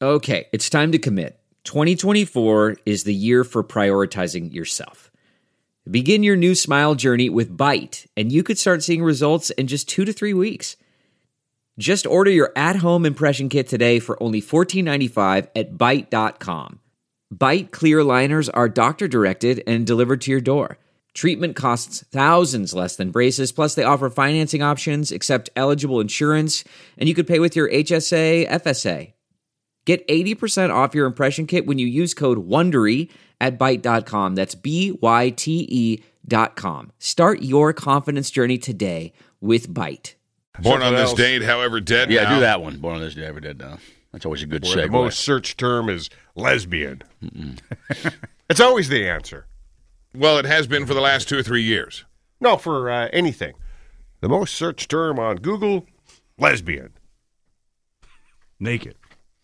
Okay, it's time to commit. 2024 is the year for prioritizing yourself. Begin your new smile journey with Byte, and you could start seeing results in just 2 to 3 weeks. Just order your at-home impression kit today for only $14.95 at Byte.com. Byte clear liners are doctor-directed and delivered to your door. Treatment costs thousands less than braces, plus they offer financing options, accept eligible insurance, and you could pay with your HSA, FSA. Get 80% off your impression kit when you use code WONDERY at Byte.com. That's BYTE.com. Start your confidence journey today with Byte. Born on this date, however dead now. Yeah, do that one. Born on this day, however dead now. That's always a good segue. The most searched term is lesbian. It's always the answer. Well, it has been for the last 2 or 3 years. No, for anything. The most searched term on Google, lesbian. Naked.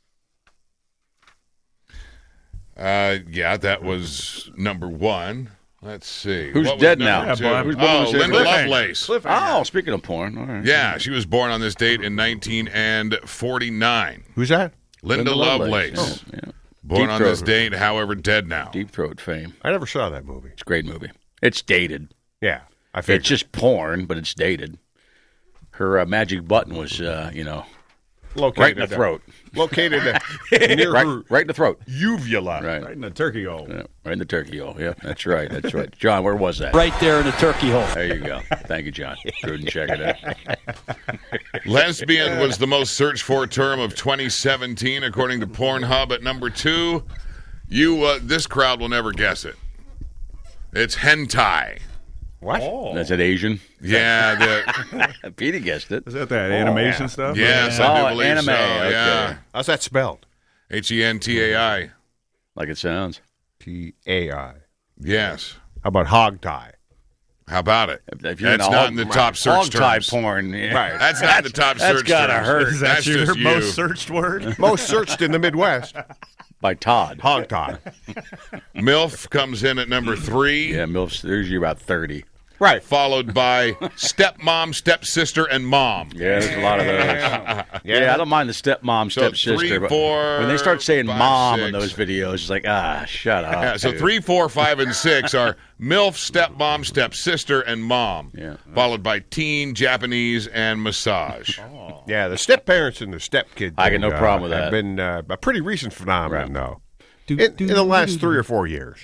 Yeah, that was number one. Let's see. Who's What was dead number now? two? Yeah, Bob. Linda Lovelace. Oh, speaking of porn. All right. Yeah, she was born on this date in 1949. Who's that? Linda Lovelace. Oh, yeah. Born Deep on Throat. this date, however, dead now. Deep Throat fame. I never saw that movie. It's a great movie. It's dated. Yeah, I figured. It's just porn, but it's dated. Her magic button was, located right in the throat. Located near her Right in the throat. uvula. Right. Right in the turkey hole. Yeah, right in the turkey hole. Yeah, that's right. That's right. John, where was that? Right there in the turkey hole. There you go. Thank you, John. Couldn't check it out. Lesbian was the most searched for term of 2017, according to Pornhub. At number 2, this crowd will never guess it. It's hentai. What? Oh. That's an Asian. Yeah, Petey guessed it. Is that animation stuff? yes, I do Oh, believe anime. so. Okay. Yeah, How's that spelled? Hentai. Like it sounds. T-A-I. Yes. How about hog tie? How about it? If you're That's into not in the top search hog tie terms. porn. Yeah. Right. That's not in the top That's search gotta terms. hurt. Is that That's your just you. most searched word? Most searched in the Midwest. By Todd. Hog tie. MILF comes in at number 3. Yeah, MILFs, there's usually about 30. Right. Followed by stepmom, stepsister, and mom. Yeah, there's a lot of those. Yeah, I don't mind the stepmom, So stepsister. 3, but 4, when they start saying 5, mom in 6. those videos, it's like, shut up. Yeah, so dude. 3, 4, 5, and 6 are MILF, stepmom, stepsister, and mom. Yeah. Followed by teen, Japanese, and massage. Yeah, the step parents and the step kids. I got no problem with that. Have been a pretty recent phenomenon, Right. though. In the last 3 or 4 years.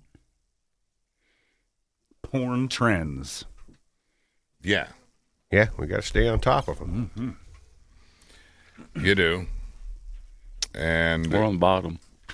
Porn trends. Yeah, Yeah, we got to stay on top of them. Mm-hmm. you do. And Or on the bottom.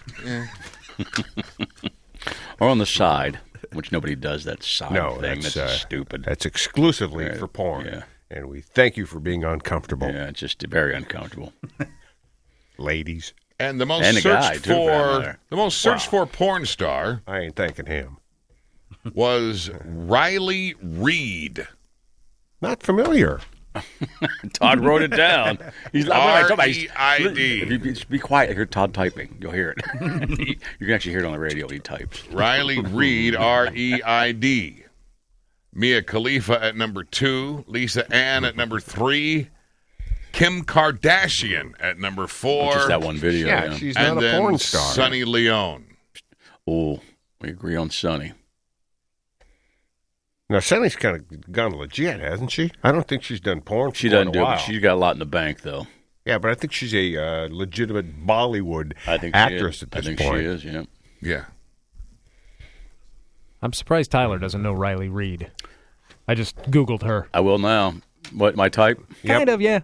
Or on the side, which nobody does that side No, thing. that's That's stupid. That's exclusively Right. for porn. Yeah. And we thank you for being uncomfortable, Yeah, it's just very uncomfortable. ladies. and the most And the guy, searched too, for that for matter. the most searched for porn star I ain't thanking him. was Riley Reid. Not familiar. Todd wrote it down. He's like, R-E-I-D. If you just be quiet, hear Todd typing. You'll hear it. You can actually hear it on the radio when he types. Riley Reid, R-E-I-D. Mia Khalifa at number 2. Lisa Ann at number 3. Kim Kardashian at number 4. Just that one video. Yeah, Yeah. she's and not a then porn star. Sunny Leone. Oh, we agree on Sonny. Now, Sunny's kind of gone legit, hasn't she? I don't think she's done porn for She quite doesn't a do it, while. but she's got a lot in the bank, though. Yeah, but I think she's a legitimate Bollywood I think actress she is. at this I think point. she is, yeah. Yeah. I'm surprised Tyler doesn't know Riley Reid. I just Googled her. I will now. What, my type? Yep. Kind of, yeah.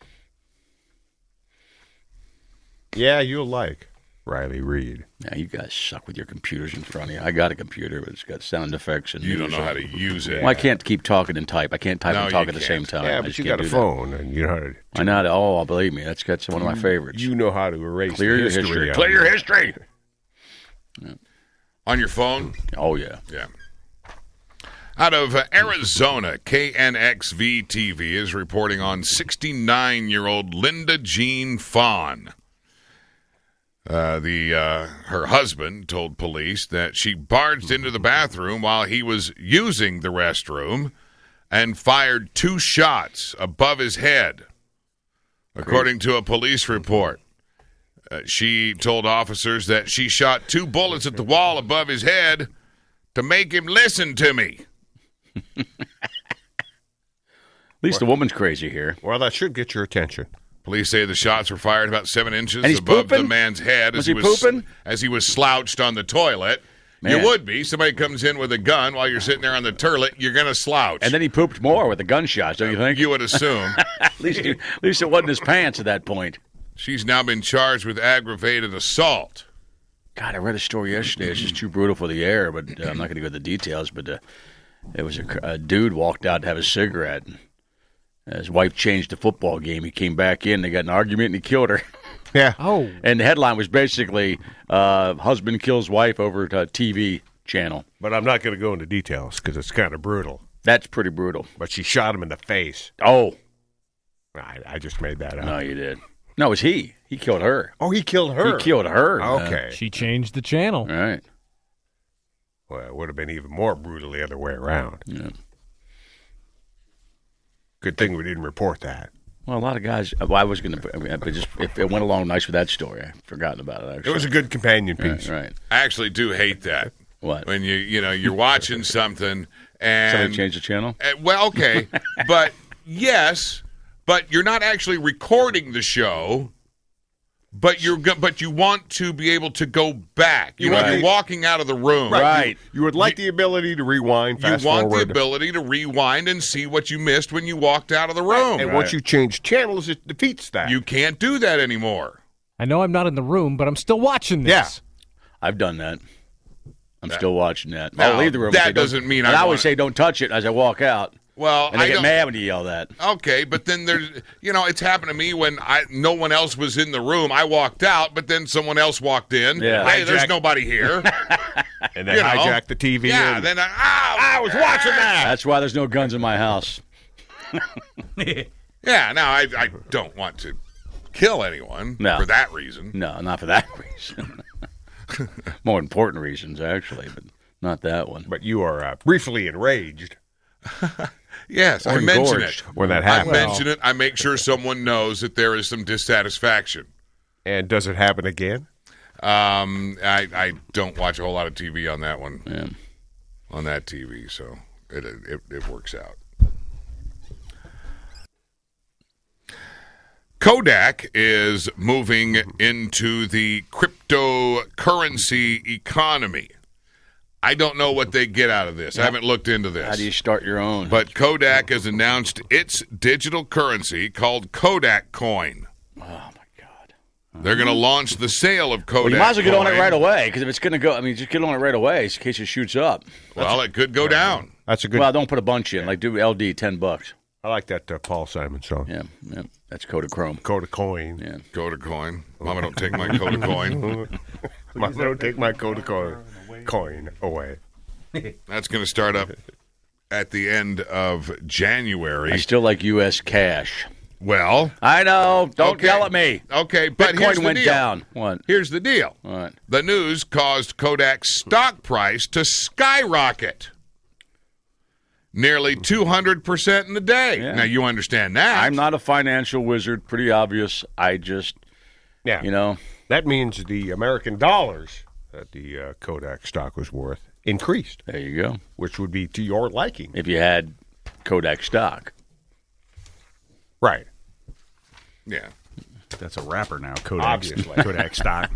Yeah, you'll like Riley Reid. Yeah, you guys suck with your computers in front of you. I got a computer, but it's got sound effects. And You don't know music. how to use it. Well, I can't keep talking and type. I can't type No, and talk you at the same can't. time. Yeah, I but just you can't got a do phone, and you know how to. that. I know. Oh, believe me, that's one of my favorites. You know how to erase Clear the your history. history. on Clear it. your history. On your phone? Oh, yeah. Yeah. Out of Arizona, KNXV-TV is reporting on 69-year-old Linda Jean Fawn. Her husband told police that she barged into the bathroom while he was using the restroom and fired 2 shots above his head, according to a police report. She told officers that she shot 2 bullets at the wall above his head to make him listen to me. At least the woman's crazy here. Well, that should get your attention. Police say the shots were fired about 7 inches And he's above the pooping? man's head Was he pooping? as he was slouched on the toilet. Man. You would be. Somebody comes in with a gun while you're sitting there on the toilet, you're going to slouch. And then he pooped more with the gunshots, don't you think? You would assume. At least it wasn't his pants at that point. She's now been charged with aggravated assault. God, I read a story yesterday. It's just too brutal for the air, but I'm not going to go into the details. But it was a dude walked out to have a cigarette. His wife changed the football game. He came back in. They got an argument, and he killed her. Yeah. Oh, And the headline was basically husband kills wife over a TV channel. But I'm not going to go into details because it's kind of brutal. That's pretty brutal. But she shot him in the face. Oh, I just made that up. no, you did. No, it was he. He killed her. Oh, he killed her. He killed her. Okay. she changed the channel. All right. Well, it would have been even more brutal the other way around. Yeah. Good thing we didn't report that. Well, a lot of guys. Well, I was going to, but just if it went along nice with that story, I've forgotten about it. Actually, It was a good companion piece. right. I actually do hate that. What? When you're watching something and Somebody changed the channel. well, okay, but yes, but you're not actually recording the show. But you want to be able to go back. You're walking out of the room. Right. You would like the ability to rewind, fast You want forward. the ability to rewind and see what you missed when you walked out of the room. And once you change channels, it defeats that. You can't do that anymore. I know I'm not in the room, but I'm still watching this. Yeah. I've done that. I'm still watching that. Now, I'll leave the room. that and say, "Don't-" doesn't mean and I I always want- say, "Don't touch it" as I walk out. Well, And I I get don't. mad when you yell that. Okay, but then there's, it's happened to me when no one else was in the room. I walked out, but then someone else walked in. Yeah. Hey, there's Hijack. nobody here. And then You know. hijack the TV. Yeah, and- then I was watching that. That's why there's no guns in my house. Yeah, now I don't want to kill anyone No. for that reason. No, not for that reason. More important reasons, actually, but not that one. But you are briefly enraged Yes, Or I mention engorged. it. when that I happens. mention it. I make sure someone knows that there is some dissatisfaction. And does it happen again? I don't watch a whole lot of TV on that one. Yeah. On that TV, so it works out. Kodak is moving into the cryptocurrency economy. I don't know what they get out of this. I haven't looked into this. How do you start your own? But Kodak has announced its digital currency called Kodak Coin. Oh, my God. They're going to launch the sale of Kodak Well, you might as well get on it Coin. right away, because if it's going to go, just get on it right away in case it shoots up. Well, it could go down. That's a good. Well, don't put a bunch in. Like, do LD, $10. I like that Paul Simon song. Yeah. That's Kodachrome. Kodak coin. Yeah. Kodak Coin. Mama, don't take my Kodak Coin. Don't take my Kodak coin away. That's going to start up at the end of January. I still like U.S. cash. Well, I know. Don't Okay. yell at me. okay, but here's Bitcoin the went deal. down. What? Here's the deal. What? The news caused Kodak's stock price to skyrocket. Nearly 200% in a day. Yeah. Now, you understand that. I'm not a financial wizard. Pretty obvious. I just, Yeah. That means the American dollars that the Kodak stock was worth increased, there you go. which would be to your liking. If you had Kodak stock. Right. Yeah. That's a rapper now. Kodak. Obviously. Kodak stock.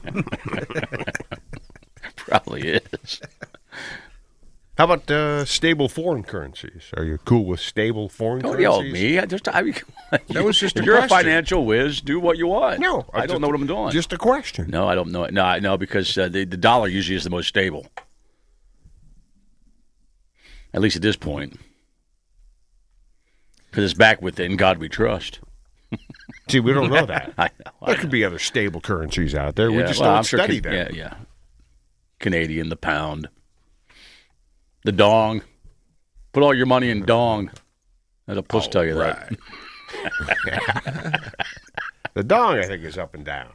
Probably is. How about stable foreign currencies? Are you cool with stable foreign Don't currencies? yell at me. That was just if a you're question. a financial whiz, do what you want. No. I don't know what I'm doing. Just a question. No, I don't know it. No, because the dollar usually is the most stable. At least at this point. Because it's back with "In God We Trust." See, we don't know that. I know. There could be other stable currencies out there. We Yeah, just well, don't I'm sure study them. Yeah. Canadian, the pound, the dong. Put all your money in dong. As a puss tell you that. Right. The dong, I think, is up and down.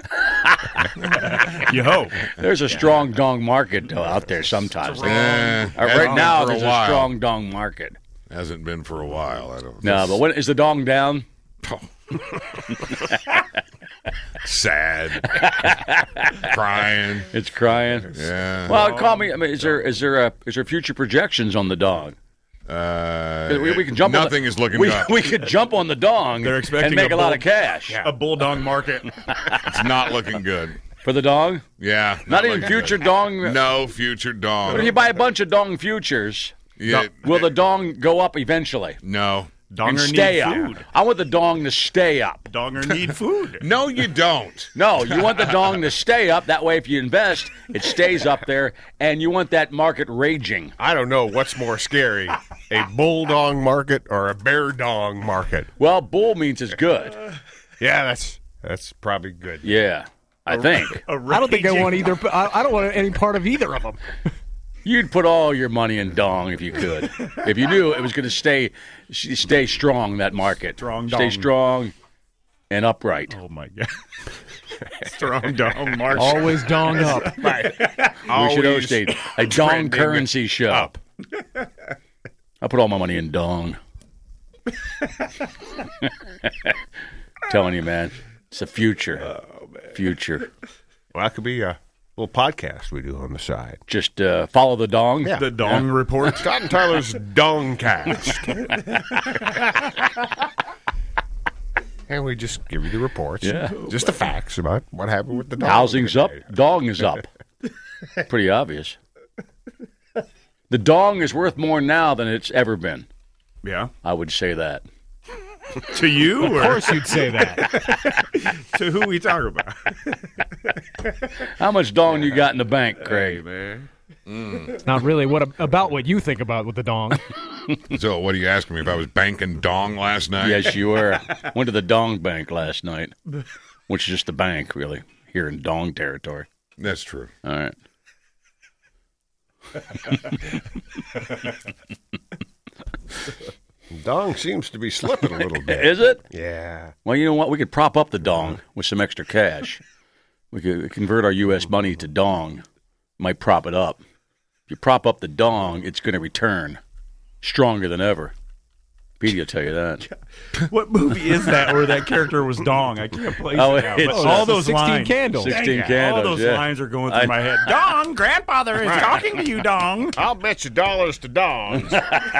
You hope. There's a strong dong market though, out there sometimes. Hasn't Right been now, for there's a while. strong dong market. Hasn't been for a while. I don't. No, but when is the dong down? Sad. Crying. It's crying. Yeah. Well, call me. I mean, is there future projections on the dong? We can jump. Nothing is looking up. We could jump on the dong. They're expecting and make a lot bull- of cash A bulldog market. It's not looking good. for the dong. Yeah. Not even looking future good. dong. No future dong. But if you buy a bunch of dong futures, Yeah. will the dong go up eventually? No. And Donger stay need up. food. I want the dong to stay up. Donger need food. No, you don't. No, you want the dong to stay up. That way, if you invest, it stays up there, and you want that market raging. I don't know what's more scary, a bull dong market or a bear dong market. Well, bull means it's good. Yeah, that's probably good. Yeah, I think. I don't think I want either. I don't want any part of either of them. You'd put all your money in dong if you could. If you knew it was going to stay strong, that market. Strong Stay dong. strong and upright. Oh, my God. Strong dong march. Always dong up. Right. We should host a dong trending currency show. up. I put all my money in dong. Telling you, man. It's the future. Oh, Future. Well, that could be a little podcast we do on the side. Just follow the dong. Yeah. The dong report. Scott and Tyler's Dong Cast. And we just give you the reports. Yeah. Just the facts about what happened with the dong. Housing's up, dong is up. Pretty obvious. The dong is worth more now than it's ever been. Yeah. I would say that. To you? Of Or course you'd say that. to who we talk about? How much dong you got in the bank, Craig? man. Not really about what you think about with the dong. So, what are you asking me if I was banking dong last night? Yes, you were. Went to the dong bank last night, which is just the bank, really, here in dong territory. That's true. All right. Dong seems to be slipping a little bit. Is it? Yeah. Well, you know what? We could prop up the dong with some extra cash. We could convert our U.S. money to dong. Might prop it up. If you prop up the dong, it's going to return stronger than ever. Petey will tell you that. What movie is that where that character was dong? I can't place Oh, it now. it's, But all uh, those 16 lines. Candles. 16 All Candles, those yeah. lines are going through my head. Dong, grandfather is talking to you, dong. I'll bet you dollars to dongs.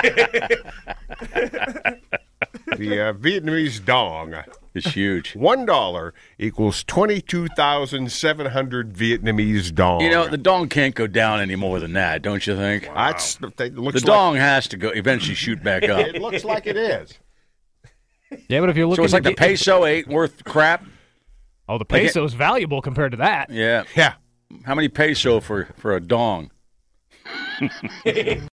The Vietnamese dong. It's huge. $1 equals 22,700 Vietnamese dong. You know, the dong can't go down any more than that, don't you think? That's it looks The dong has to go eventually shoot back up. It looks like it is. Yeah, but if you're looking So it's like the at peso ain't worth crap? Oh, the peso's valuable compared to that. Yeah. Yeah. How many peso for a dong?